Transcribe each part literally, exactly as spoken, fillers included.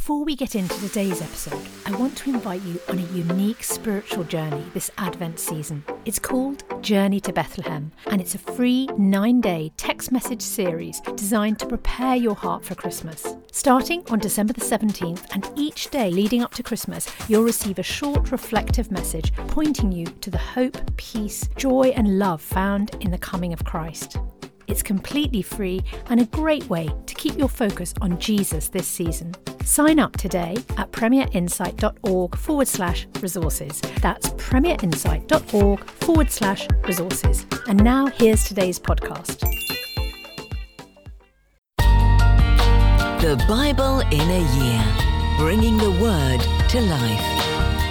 Before we get into today's episode, I want to invite you on a unique spiritual journey this Advent season. It's called Journey to Bethlehem, and it's a free nine-day text message series designed to prepare your heart for Christmas. Starting on December the seventeenth, and each day leading up to Christmas, you'll receive a short reflective message pointing you to the hope, peace, joy and love found in the coming of Christ. It's completely free and a great way to keep your focus on Jesus this season. Sign up today at premierinsight.org forward slash resources. That's premierinsight.org forward slash resources. And now here's today's podcast. The Bible in a Year, bringing the Word to life.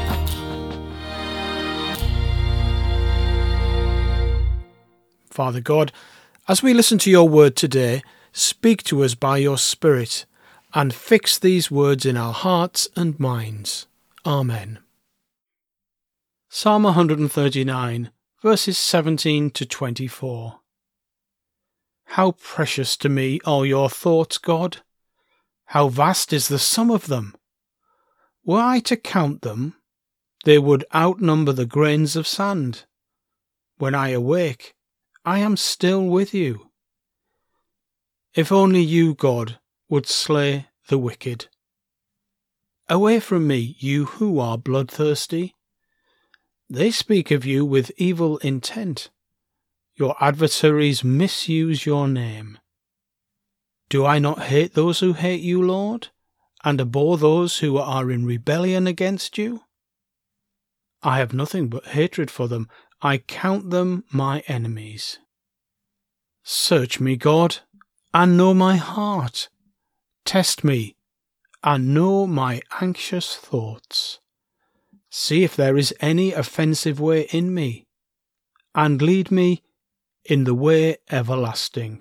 Father God, as we listen to your word today, speak to us by your Spirit and fix these words in our hearts and minds. Amen. Psalm one thirty-nine, verses seventeen to twenty-four. How precious to me are your thoughts, God! How vast is the sum of them! Were I to count them, they would outnumber the grains of sand. When I awake, I am still with you. If only you, God, would slay the wicked. Away from me, you who are bloodthirsty. They speak of you with evil intent. Your adversaries misuse your name. Do I not hate those who hate you, Lord, and abhor those who are in rebellion against you? I have nothing but hatred for them. I count them my enemies. Search me, God, and know my heart. Test me, and know my anxious thoughts. See if there is any offensive way in me, and lead me in the way everlasting.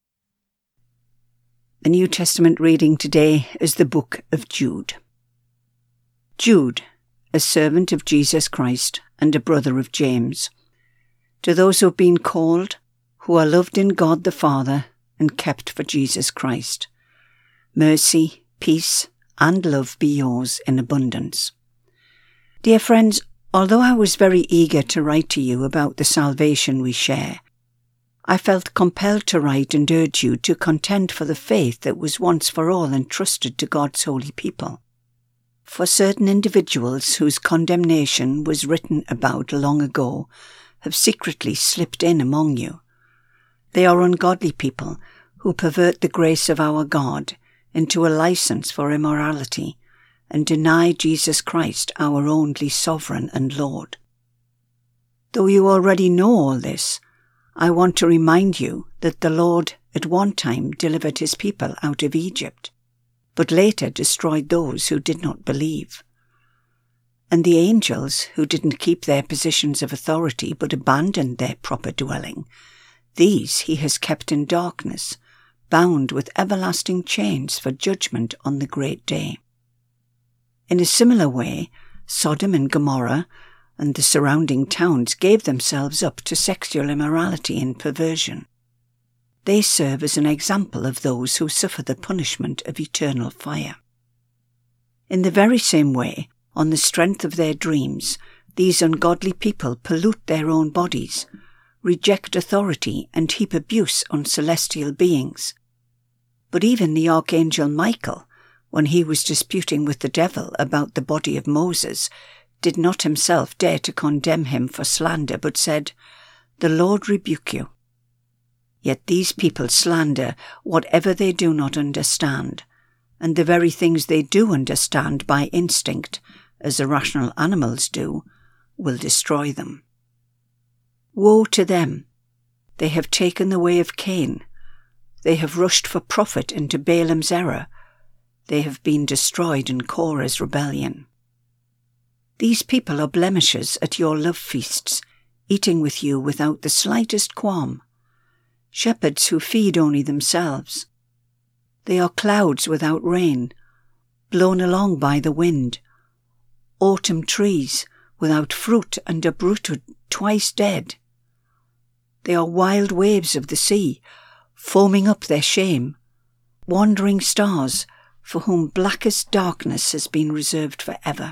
The New Testament reading today is the book of Jude. Jude, a servant of Jesus Christ and a brother of James, to those who have been called, who are loved in God the Father and kept for Jesus Christ, mercy, peace, and love be yours in abundance. Dear friends, although I was very eager to write to you about the salvation we share, I felt compelled to write and urge you to contend for the faith that was once for all entrusted to God's holy people. For certain individuals whose condemnation was written about long ago have secretly slipped in among you. They are ungodly people who pervert the grace of our God into a license for immorality and deny Jesus Christ, our only sovereign and Lord. Though you already know all this, I want to remind you that the Lord at one time delivered his people out of Egypt, but later destroyed those who did not believe. And the angels who didn't keep their positions of authority but abandoned their proper dwelling, these he has kept in darkness, bound with everlasting chains for judgment on the great day. In a similar way, Sodom and Gomorrah and the surrounding towns gave themselves up to sexual immorality and perversion. They serve as an example of those who suffer the punishment of eternal fire. In the very same way, on the strength of their dreams, these ungodly people pollute their own bodies, reject authority, and heap abuse on celestial beings. But even the archangel Michael, when he was disputing with the devil about the body of Moses, did not himself dare to condemn him for slander, but said, "The Lord rebuke you." Yet these people slander whatever they do not understand, and the very things they do understand by instinct, as irrational animals do, will destroy them. Woe to them! They have taken the way of Cain. They have rushed for profit into Balaam's error. They have been destroyed in Korah's rebellion. These people are blemishes at your love feasts, eating with you without the slightest qualm. Shepherds who feed only themselves. They are clouds without rain, blown along by the wind. Autumn trees without fruit and uprooted, twice dead. They are wild waves of the sea, foaming up their shame. Wandering stars, for whom blackest darkness has been reserved forever.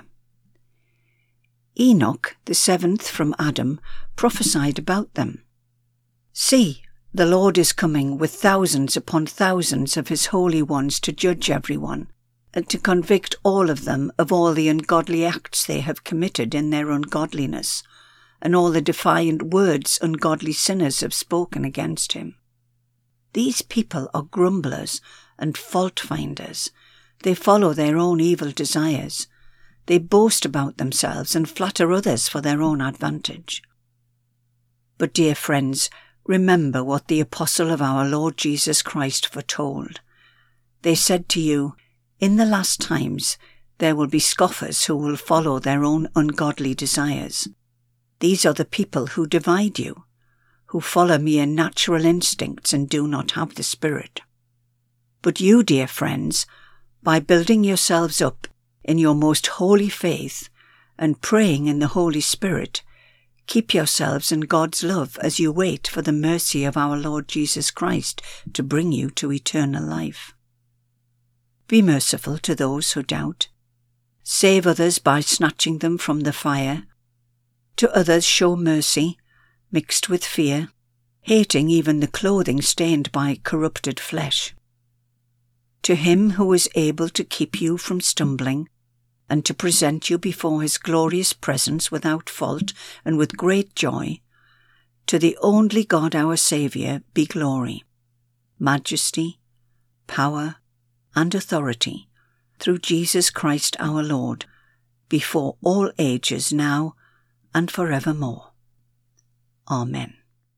Enoch, the seventh from Adam, prophesied about them. See, the Lord is coming with thousands upon thousands of his holy ones to judge everyone, and to convict all of them of all the ungodly acts they have committed in their ungodliness, and all the defiant words ungodly sinners have spoken against him. These people are grumblers and fault-finders. They follow their own evil desires. They boast about themselves and flatter others for their own advantage. But, dear friends, remember what the apostle of our Lord Jesus Christ foretold. They said to you, in the last times there will be scoffers who will follow their own ungodly desires. These are the people who divide you, who follow mere natural instincts and do not have the Spirit. But you, dear friends, by building yourselves up in your most holy faith and praying in the Holy Spirit, keep yourselves in God's love as you wait for the mercy of our Lord Jesus Christ to bring you to eternal life. Be merciful to those who doubt. Save others by snatching them from the fire. To others show mercy, mixed with fear, hating even the clothing stained by corrupted flesh. To him who is able to keep you from stumbling, and to present you before his glorious presence without fault and with great joy, to the only God our Saviour be glory, majesty, power, and authority, through Jesus Christ our Lord, before all ages now and forevermore. Amen.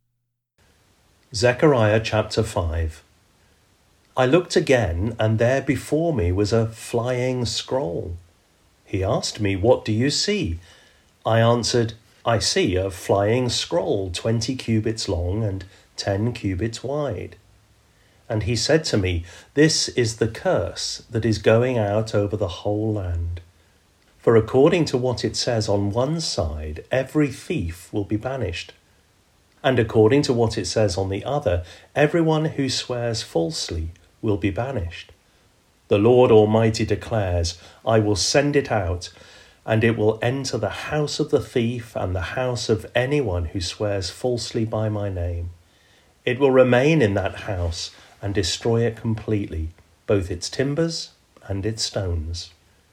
Zechariah chapter five. I looked again, and there before me was a flying scroll. He asked me, "What do you see?" I answered, "I see a flying scroll, twenty cubits long and ten cubits wide." And he said to me, "This is the curse that is going out over the whole land. For according to what it says on one side, every thief will be banished. And according to what it says on the other, everyone who swears falsely will be banished. The Lord Almighty declares, I will send it out, and it will enter the house of the thief and the house of anyone who swears falsely by my name. It will remain in that house and destroy it completely, both its timbers and its stones."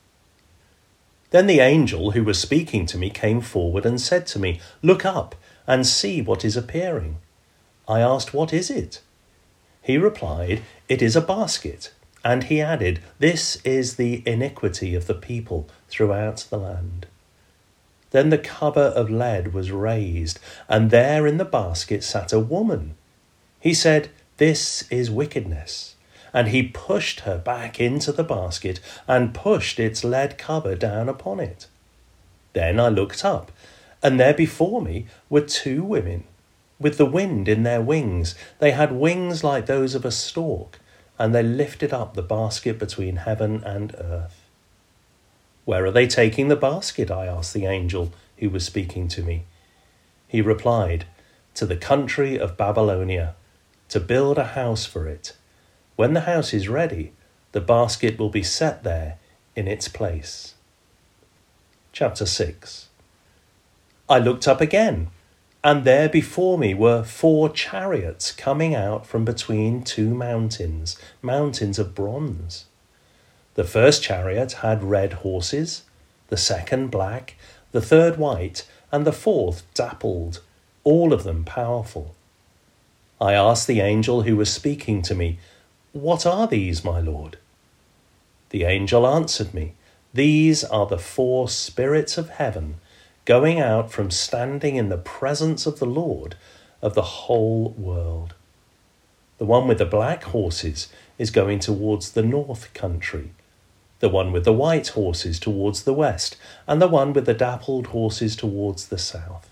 Then the angel who was speaking to me came forward and said to me, "Look up and see what is appearing." I asked, "What is it?" He replied, "It is a basket." And he added, "This is the iniquity of the people throughout the land." Then the cover of lead was raised, and there in the basket sat a woman. He said, "This is wickedness." And he pushed her back into the basket and pushed its lead cover down upon it. Then I looked up, and there before me were two women, with the wind in their wings. They had wings like those of a stork, and they lifted up the basket between heaven and earth. "Where are they taking the basket?" I asked the angel who was speaking to me. He replied, "To the country of Babylonia, to build a house for it. When the house is ready, the basket will be set there in its place." Chapter six. I looked up again, and there before me were four chariots coming out from between two mountains, mountains of bronze. The first chariot had red horses, the second black, the third white, and the fourth dappled, all of them powerful. I asked the angel who was speaking to me, "What are these, my lord?" The angel answered me, "These are the four spirits of heaven, going out from standing in the presence of the Lord of the whole world. The one with the black horses is going towards the north country, the one with the white horses towards the west, and the one with the dappled horses towards the south."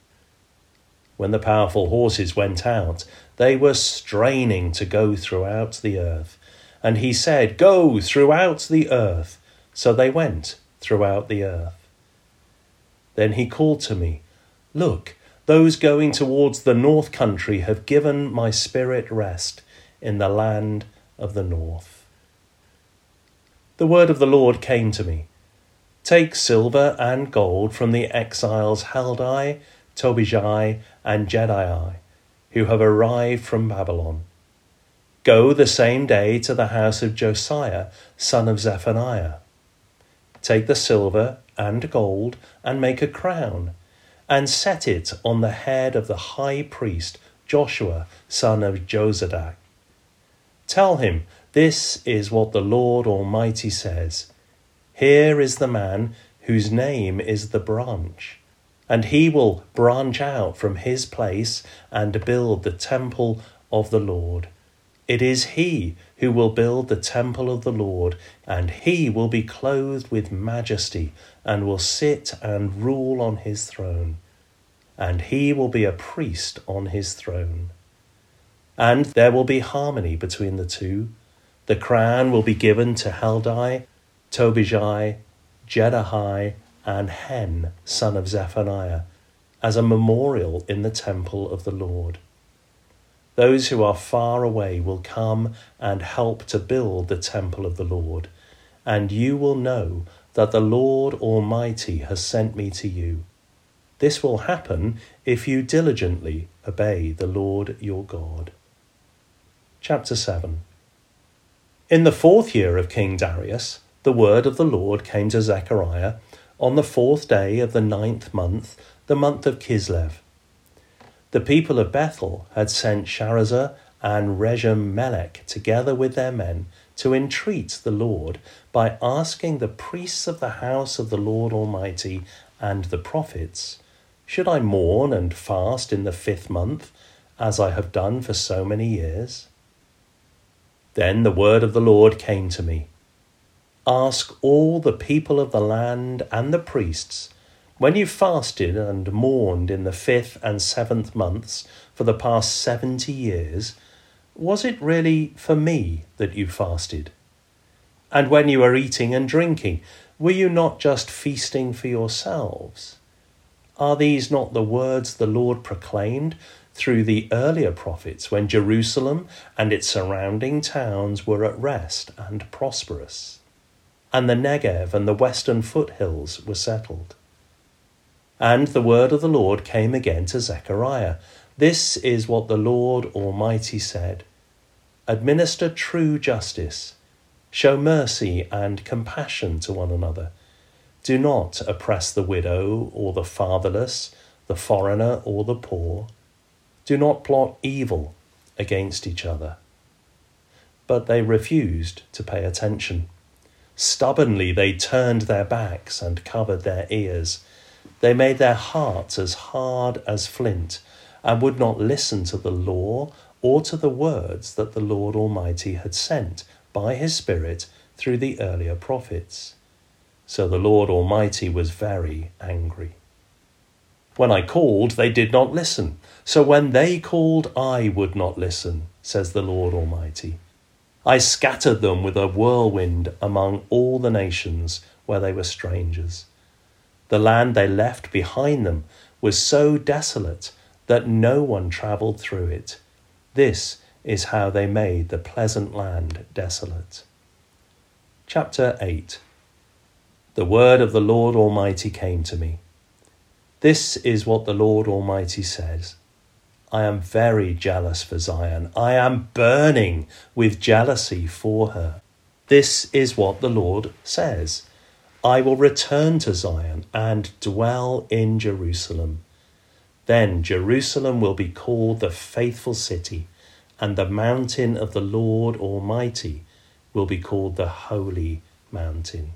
When the powerful horses went out, they were straining to go throughout the earth. And he said, "Go throughout the earth." So they went throughout the earth. Then he called to me, "Look, those going towards the north country have given my spirit rest in the land of the north." The word of the Lord came to me. Take silver and gold from the exiles Heldai, Tobijah, and Jedai, who have arrived from Babylon. Go the same day to the house of Josiah, son of Zephaniah. Take the silver and gold and make a crown, and set it on the head of the high priest Joshua, son of Jozadak. Tell him, this is what the Lord Almighty says. Here is the man whose name is the branch, and he will branch out from his place and build the temple of the Lord. It is he who will build the temple of the Lord, and he will be clothed with majesty and will sit and rule on his throne. And he will be a priest on his throne. And there will be harmony between the two. The crown will be given to Heldai, Tobijah, Jedai, and Hen, son of Zephaniah, as a memorial in the temple of the Lord. Those who are far away will come and help to build the temple of the Lord, and you will know that the Lord Almighty has sent me to you. This will happen if you diligently obey the Lord your God. Chapter seven. In the fourth year of King Darius, the word of the Lord came to Zechariah on the fourth day of the ninth month, the month of Kislev. The people of Bethel had sent Sharezer and Regem-Melech together with their men to entreat the Lord by asking the priests of the house of the Lord Almighty and the prophets, should I mourn and fast in the fifth month, as I have done for so many years? Then the word of the Lord came to me. Ask all the people of the land and the priests, when you fasted and mourned in the fifth and seventh months for the past seventy years, was it really for me that you fasted? And when you were eating and drinking, were you not just feasting for yourselves? Are these not the words the Lord proclaimed through the earlier prophets when Jerusalem and its surrounding towns were at rest and prosperous, and the Negev and the western foothills were settled? And the word of the Lord came again to Zechariah. This is what the Lord Almighty said. Administer true justice. Show mercy and compassion to one another. Do not oppress the widow or the fatherless, the foreigner or the poor. Do not plot evil against each other. But they refused to pay attention. Stubbornly they turned their backs and covered their ears. They made their hearts as hard as flint and would not listen to the law or to the words that the Lord Almighty had sent by his Spirit through the earlier prophets. So the Lord Almighty was very angry. When I called, they did not listen. So when they called, I would not listen, says the Lord Almighty. I scattered them with a whirlwind among all the nations where they were strangers. The land they left behind them was so desolate that no one travelled through it. This is how they made the pleasant land desolate. Chapter eight. The word of the Lord Almighty came to me. This is what the Lord Almighty says. I am very jealous for Zion. I am burning with jealousy for her. This is what the Lord says. I will return to Zion and dwell in Jerusalem. Then Jerusalem will be called the faithful city, and the mountain of the Lord Almighty will be called the holy mountain.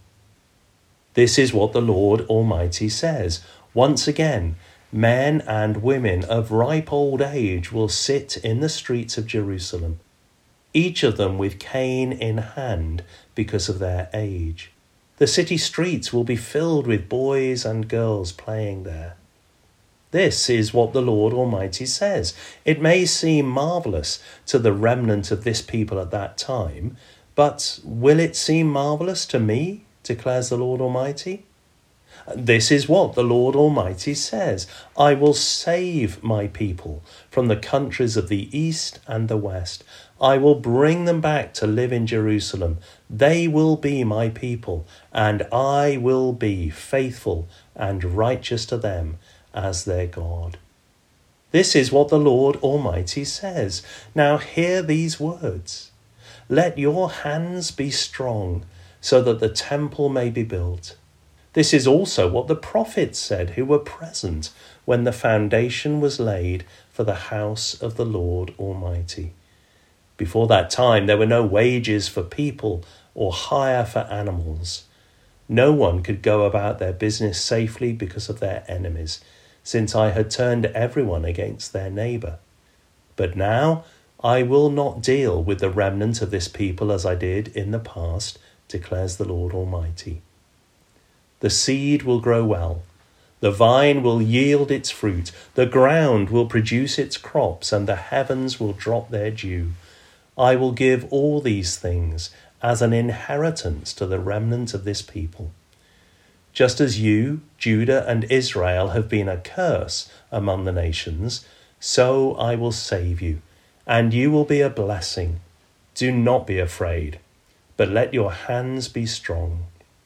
This is what the Lord Almighty says. Once again, men and women of ripe old age will sit in the streets of Jerusalem, each of them with cane in hand because of their age. The city streets will be filled with boys and girls playing there. This is what the Lord Almighty says. It may seem marvellous to the remnant of this people at that time, but will it seem marvellous to me, declares the Lord Almighty? This is what the Lord Almighty says. I will save my people from the countries of the east and the west. I will bring them back to live in Jerusalem. They will be my people, and I will be faithful and righteous to them as their God. This is what the Lord Almighty says. Now hear these words. Let your hands be strong, so that the temple may be built. This is also what the prophets said who were present when the foundation was laid for the house of the Lord Almighty. Before that time there were no wages for people or hire for animals. No one could go about their business safely because of their enemies, since I had turned everyone against their neighbour. But now I will not deal with the remnant of this people as I did in the past, declares the Lord Almighty. The seed will grow well, the vine will yield its fruit, the ground will produce its crops, and the heavens will drop their dew. I will give all these things as an inheritance to the remnant of this people. Just as you, Judah and Israel, have been a curse among the nations, so I will save you, and you will be a blessing. Do not be afraid, but let your hands be strong.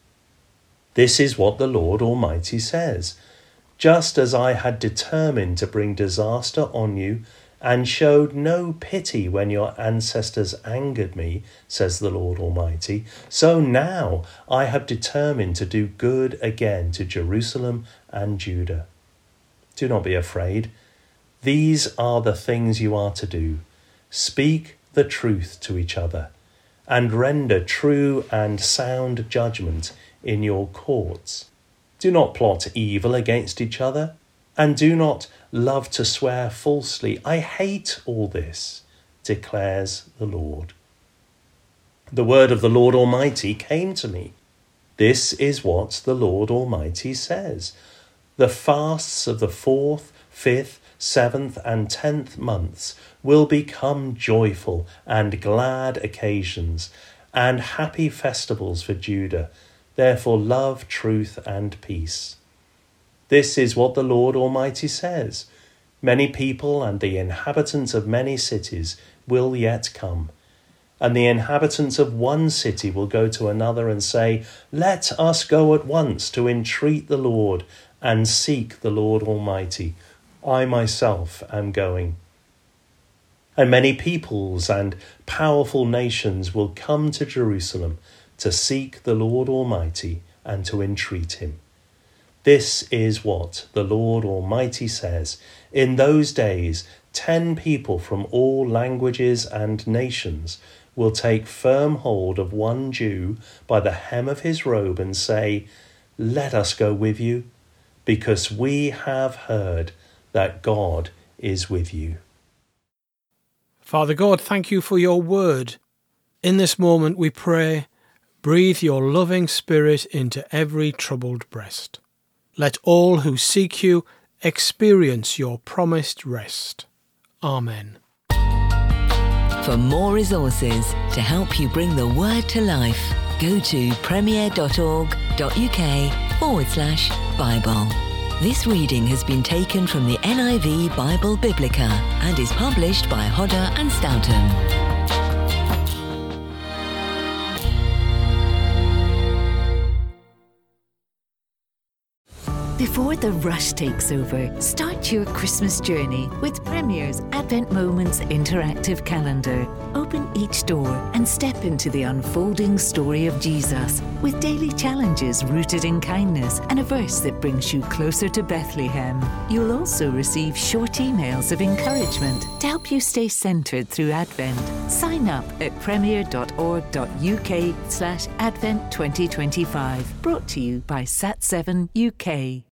This is what the Lord Almighty says. Just as I had determined to bring disaster on you and showed no pity when your ancestors angered me, says the Lord Almighty, so now I have determined to do good again to Jerusalem and Judah. Do not be afraid. These are the things you are to do. Speak the truth to each other, and render true and sound judgment in your courts. Do not plot evil against each other, and do not love to swear falsely. I hate all this, declares the Lord. The word of the Lord Almighty came to me. This is what the Lord Almighty says. The fasts of the fourth, fifth, seventh, and tenth months will become joyful and glad occasions and happy festivals for Judah. Therefore love truth and peace. This is what the Lord Almighty says. Many people and the inhabitants of many cities will yet come, and the inhabitants of one city will go to another and say, let us go at once to entreat the Lord and seek the Lord Almighty. I myself am going. And many peoples and powerful nations will come to Jerusalem to seek the Lord Almighty and to entreat him. This is what the Lord Almighty says. In those days, ten people from all languages and nations will take firm hold of one Jew by the hem of his robe and say, let us go with you, because we have heard that God is with you. Father God, thank you for your word. In this moment we pray, breathe your loving spirit into every troubled breast. Let all who seek you experience your promised rest. Amen. For more resources to help you bring the word to life, go to premier.org.uk forward slash Bible. This reading has been taken from the N I V Bible Biblica and is published by Hodder and Stoughton. Before the rush takes over, start your Christmas journey with Premier's Advent Moments interactive calendar. Open each door and step into the unfolding story of Jesus with daily challenges rooted in kindness and a verse that brings you closer to Bethlehem. You'll also receive short emails of encouragement to help you stay centred through Advent. Sign up at premier.org.uk slash Advent twenty twenty-five. Brought to you by Sat seven U K.